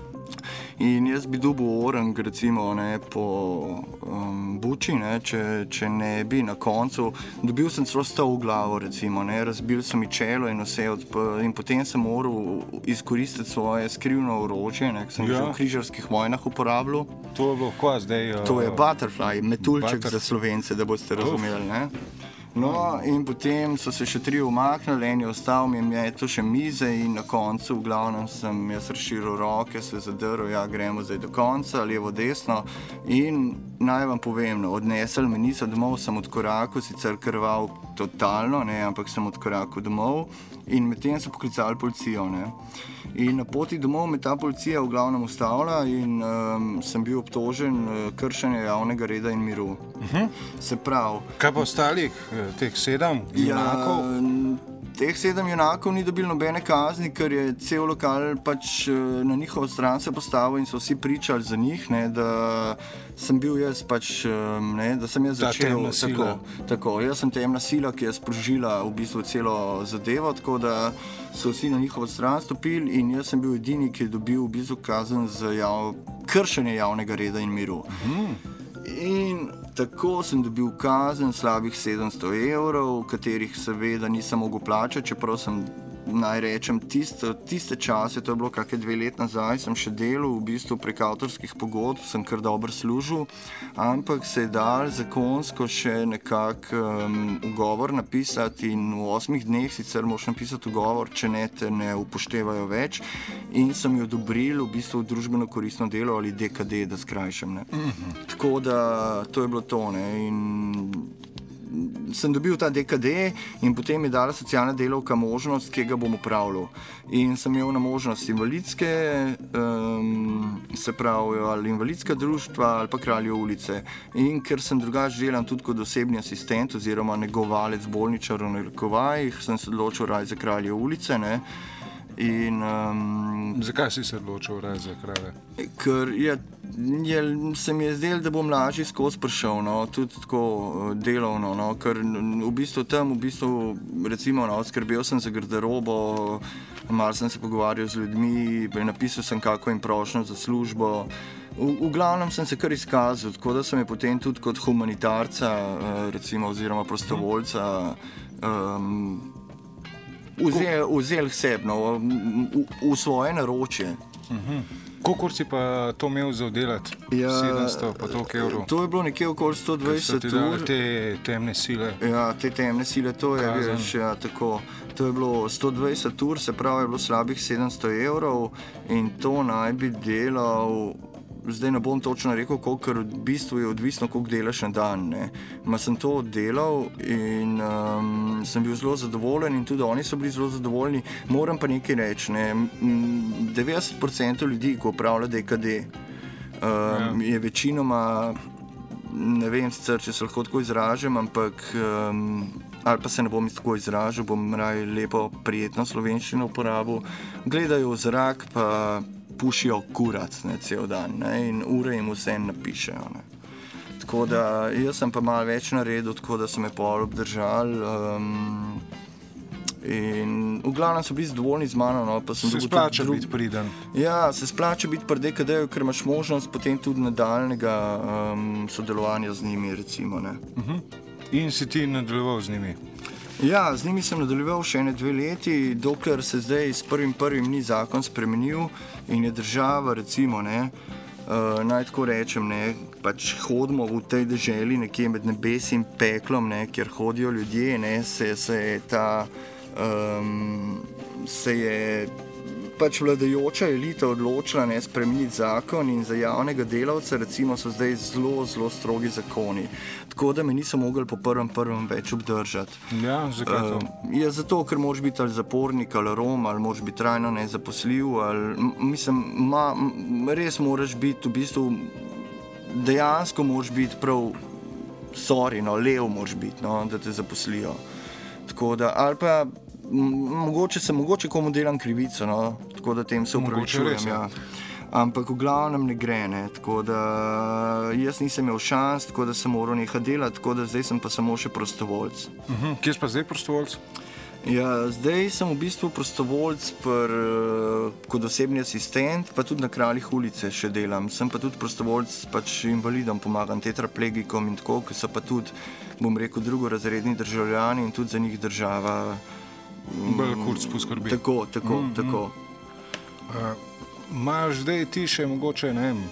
In jaz bi dobil orang, recimo, ne, po buči, ne, če ne bi na koncu. Dobil sem celo stol v glavo, recimo, ne, razbil so mi čelo in vse, in potem sem moral izkoristiti svoje skrivno orožje, ne, ki sem že v križarskih vojnah uporabljal. To je bilo kaj zdaj? To je butterfly, metulček za Slovence, da boste razumeli, ne. No, in potem so se še 3 umaknili, en je ostal, mi je to še mize in na koncu, v glavnem sem jaz razširil roke, se zadrl, ja, gremo zdaj do konca, levo, desno in naj vam povem, no, odnesel me niso domov, sem odkorakal, sicer krval totalno, ne, ampak sem odkorakal domov in medtem so poklicali policijo, ne. In na poti domov me ta policija v glavnem ustavila in sem bil obtožen kršenja javnega reda in miru. Se pravi. Kaj pa ostalih, teh 7 junakov? Teh 7 junakov ni dobil nobene kazni, ker je cel lokal pač na njihovo stran se postavil in so vsi pričali za njih, ne, da sem bil jaz pač, ne, da sem jaz začel tako. Jaz sem temna sila, ki je sprožila v bistvu celo zadevo, tako da so vsi na njihovo stran stopili in jaz sem bil edini, ki je dobil v bistvu kazen za kršenje javnega reda in miru. In tako sem dobil kazen slabih 700 €, katerih seveda nisem mogel plačati, čeprav sem, naj rečem, tiste čase, to je bilo kakšne 2 leta nazaj, sem še delal, v bistvu prek avtorskih pogodb, sem kar dobro služil, ampak se je dal zakonsko še nekako ugovor napisati in v 8 dneh sicer moraš napisati ugovor, če ne te ne upoštevajo več, in sem jo odobril v bistvu družbeno koristno delo ali DKD, da skrajšam, ne. Tako da to je bilo to, ne, in sem dobil ta DKD in potem mi je dala socialna delavka možnost, ki ga bom upravljal. In sem imel na možnost invalidske, se pravi, ali invalidska društva ali pa Kraljev ulice. In ker sem drugače delam tudi kot osebni asistent oziroma negovalec bolničar v narekovajih, sem se odločil raje za Kraljev ulice, ne. In, zakaj si se odločil raje za Kralje? Ker se mi je zdelo, da bom lažje skozi prišel, no, tudi tako delovno, no, ker v bistvu tam, recimo, no, skrbel sem za garderobo, malo sem se pogovarjal z ljudmi, napisal sem kako jim prošnjo za službo. V glavnem sem se kar izkazal, tako da sem je potem tudi kot humanitarca, recimo, oziroma prostovoljca, vzel sebno v svoje naročje. Kolikor si pa to imel za oddelati? 700 pa toliko evrov? To je bilo nekje okoli 120 ur. Te temne sile? Ja, te temne sile, to je, veš, ja, tako. To je bilo 120 ur, se pravi, je bilo slabih 700 evrov in to naj bi delal, zdaj ne bom točno rekel, koliko, ker v bistvu je odvisno, koliko delaš na dan, ne. Ma sem to oddelal in sem bil zelo zadovoljen in tudi oni so bili zelo zadovoljni. Moram pa nekaj reči, ne. 90% ljudi, ko upravlja DKD, je večinoma, ne vem sicer, če se lahko tako izražam, ampak ali pa se ne bom tako izražal, bom raje lepo, prijetno slovenščino uporabil, gledajo v zrak pa pušijo kurac, ne, cel dan, ne, in ure jim vse napišejo, ne. Tako da jaz sem pa malo več naredil, tako da so me pol obdržali in v glavnem so bili zadovoljni z mano, no, pa sem se splača biti priden. Ja, se splača biti pri DKD-ju, ker imaš možnost potem tudi nadaljnega sodelovanja z njimi, recimo, ne. In si ti nadaljeval z njimi? Ja, z njimi sem nadaljeval še 2 leti, dokler se zdaj s 1.1. ni zakon spremenil in je država, recimo, ne, naj tako rečem, ne, pač hodimo v tej deželi nekje med nebesi in peklom, ne, kjer hodijo ljudje, ne, se je pač vladajoča elita odločila, ne, spremeniti zakon in za javnega delavca, recimo, so zdaj zelo, zelo strogi zakoni. Tako da me niso mogli po 1.1. več obdržati. Ja, zakaj to? Ja, zato, ker moraš biti ali zapornik, ali rom, ali moraš biti trajno nezaposljiv, ali, mislim, res moraš biti v bistvu, dejansko moraš biti prav lev moraš biti, no, da te zaposlijo. Tako da, ali pa mogoče komu delam krivico, no, tako da tem se upravičujem, ja. Ampak v glavnem ne gre, ne, tako da jaz nisem imel šans, tako da sem moral nehati delati, tako da zdaj sem pa samo še prostovoljc. Kje si pa zdaj prostovoljc? Ja, zdaj sem v bistvu prostovoljc kot osebni asistent, pa tudi na Kraljih ulice še delam. Sem pa tudi prostovoljc, pač invalidom pomagam, tetraplegikom in tako, ki so pa tudi, bom rekel, drugorazredni državljani in tudi za njih država bolj kurc poskrbi. Tako. Imaš zdaj ti še mogoče, ne vem,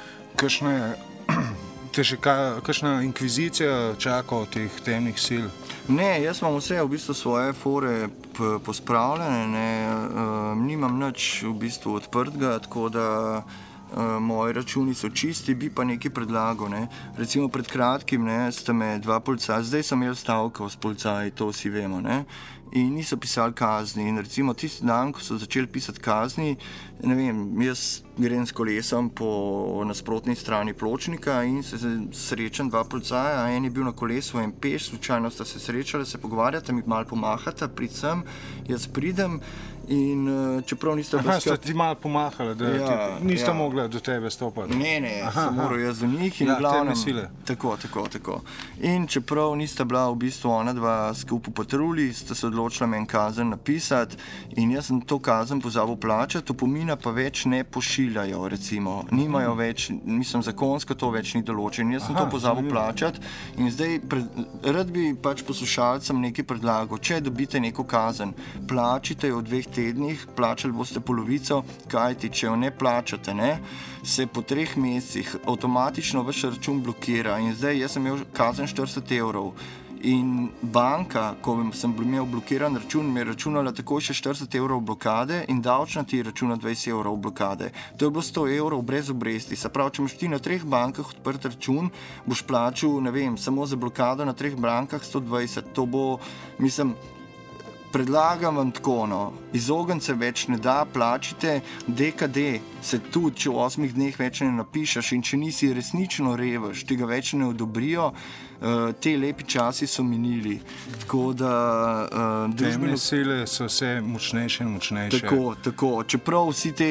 kakšna inkvizicija čaka od teh temnih sil? Ne, jaz imam vse v bistvu svoje fore pospravljene, ne, nimam nič v bistvu odprtega, tako da moji računi so čisti, bi pa nekaj predlagal, ne. Recimo pred kratkim, ne, sta me 2 policaja, zdaj sem imel stavko s policaji, to vsi vemo, ne, in niso pisali kazni. In recimo tisti dan, ko so začeli pisati kazni, ne vem, jaz grem s kolesom po nasprotni strani pločnika in se srečam 2 policaja, en je bil na kolesu, en peš, slučajno sta se srečali, se pogovarjata, mi malo pomahata, pridem, jaz pridem in čeprav nista bila sta ti malo pomahala, da nista mogla do tebe stopati? Ne, sem moral jaz do njih in glavnem... Tako. In čeprav nista bila v bistvu ona dva skupaj v patrulji, sta se odločila meni kazen napisati in jaz sem to kazen pozabil plačati, opomina pa več ne pošiljajo, recimo. Nimajo več, mislim, zakonsko to več ni določeno. Jaz sem to pozabil plačati in zdaj rad bi pač poslušalcem nekaj predlagal. Če dobite neko kazen, plačite jo v 2 tednih, plačali boste polovico, kajti če jo ne plačate, ne, se po 3 mesecih avtomatično vaš račun blokira in zdaj jaz sem imel kazen 40 evrov In banka, ko sem imel blokiran račun, mi je računala takoj še 40 evrov blokade in davčna ti računa 20 evrov blokade. To je bilo 100 evrov brez obresti. Se pravi, če imaš ti na 3 bankah odprt račun, boš plačal, ne vem, samo za blokado na 3 bankah 120. To bo, mislim, predlagam vam tako, no, izogniti se več ne da, plačite, DKD se tudi, če v 8 dneh več ne napišeš in če nisi resnično revež, tega več ne odobrijo, te lepi časi so minili. Tako da družbene sile so vse močnejše in močnejše. Tako. Čeprav vsi te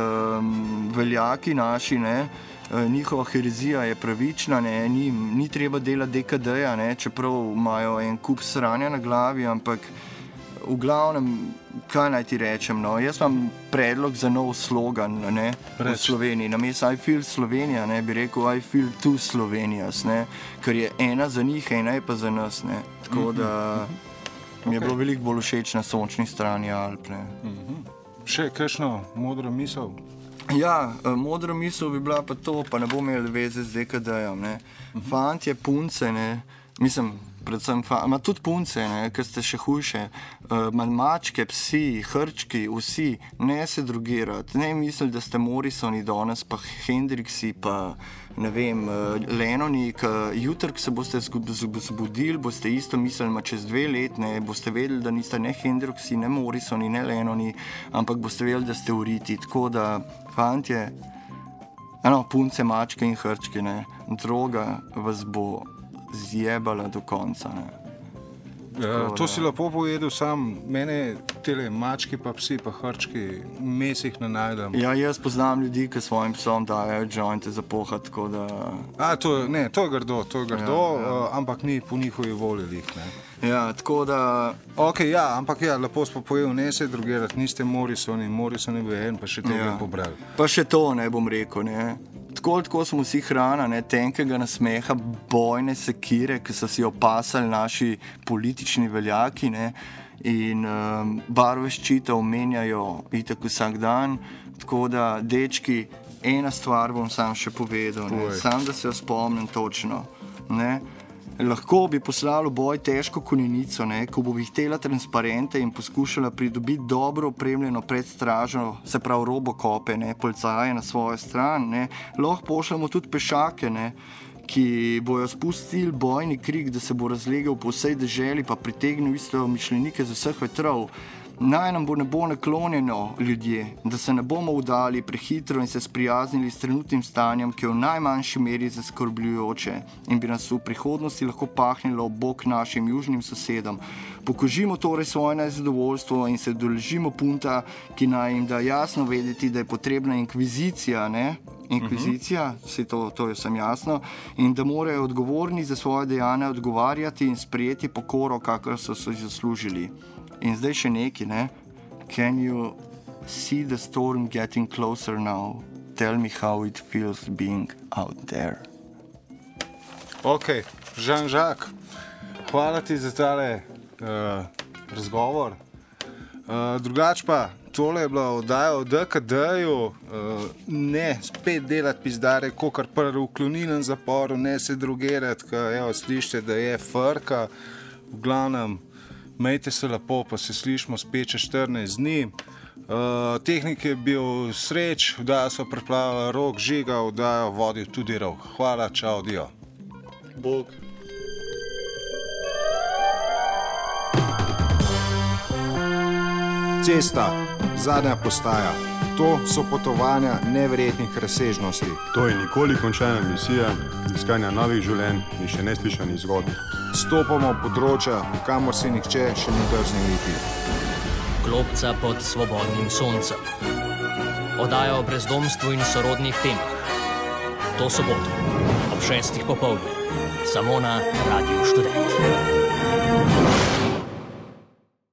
veljaki naši, ne, njihova herezija je pravična, ne, ni treba delati DKD-ja, ne, čeprav imajo en kup sranja na glavi, ampak v glavnem, kaj naj ti rečem, no, jaz imam predlog za nov slogan, ne, v Sloveniji. Namesto I feel Slovenija, ne, bi rekel I feel two Slovenias, ne, ker je ena za njih, ena je pa za nas, ne. Tako da mi je bilo veliko bolj všeč na sončni strani Alp, ne. Še kakšno modro misel? Ja, modra misel bi bila pa to, pa ne bom imel veze z DKD-jem, ne. Fantje, punce, ne, mislim, predvsem ima tudi punce, ker ste še hujše, mačke, psi, hrčki, vsi, ne se drogirati, ne misliti, da ste Morrisoni danes, pa Hendriksi, pa ne vem, Lennoni, jutri, ko se boste zbudili, boste isto mislili, čez 2 let, ne, boste vedeli, da niste ne Hendriksi, ne Morrisoni, ne Lennoni, ampak boste vedeli, da ste uriti, tako da, fantje, punce, mačke in hrčki, ne, droga vas bo zjebala do konca. To si lepo povedal, sam mene tele mački pa psi pa hrčki mesih ne najdem. Ja, jaz poznam ljudi, ki svojim psom dajo jointe za pohat, tako da... To je grdo, ampak ni po njihovi volji, ne. Ja, tako da... Ampak lepo smo povedal, ne se drogirati, niste Morrisoni bi en, pa še tega pobrali. Pa še to, ne bom rekel, ne. Tako smo vsi hrana, ne, tenkega nasmeha, bojne sekire, ki so si opasali naši politični veljaki, ne, in barve ščita omenjajo itak vsak dan, tako da, dečki, ena stvar bom sam še povedal, ne, sam da se jo spomnim točno, ne. Lahko bi poslalo boj težko konjenico, ne, ko bo vihtela transparente in poskušala pridobiti dobro opremljeno predstražo, se pravi robokope, ne, policaje na svojo stran, ne. Lahko pošljamo tudi pešake, ne, ki bojo spustili bojni krik, da se bo razlegel po vsej deželi, pa pritegnil isto mišljenike z vseh vetrov. Naj nam ne bo naklonjeno, ljudje, da se ne bomo udali prehitro in se sprijaznili s trenutnim stanjem, ki je v najmanjši meri zaskrbljujoče in bi nas v prihodnosti lahko pahnilo ob bok našim južnim sosedom. Pokažimo torej svoje nezadovoljstvo in se udeležimo punta, ki naj jim da jasno vedeti, da je potrebna inkvizicija, ne? Inkvizicija, to je vsem jasno, in da morajo odgovorni za svoje dejanja odgovarjati in sprejeti pokoro, kakor so se zaslužili. In zdaj še neki, ne? Can you see the storm getting closer now? Tell me how it feels being out there. Ok, Jean-Jacques, hvala ti za tale razgovor. Drugač pa, tole je bila oddaja o DKD-ju, ne spet delati pizdare, kokar prvi uklonilen zaporu, ne se drogirati, slišite, da je frka, v glavnem, Majte se lepo, pa se slišimo spet čez 14 dni. Tehnik je bil Sreč, vdaja so preplavila Rok, Žiga, vdaja vodil tudi Rok. Hvala, čau, dio. Bog. Cesta, zadnja postaja. To so potovanja neverjetnih razsežnosti. To je nikoli končana misija iskanja novih življenj in še neslišanih zgodb. Stopamo v področja, kamor se nihče še ni drznil iti. Klopca pod svobodnim soncem. Oddaja o brezdomstvu in sorodnih temah. To soboto ob 6. popoldne. Samo na Radiu Študent.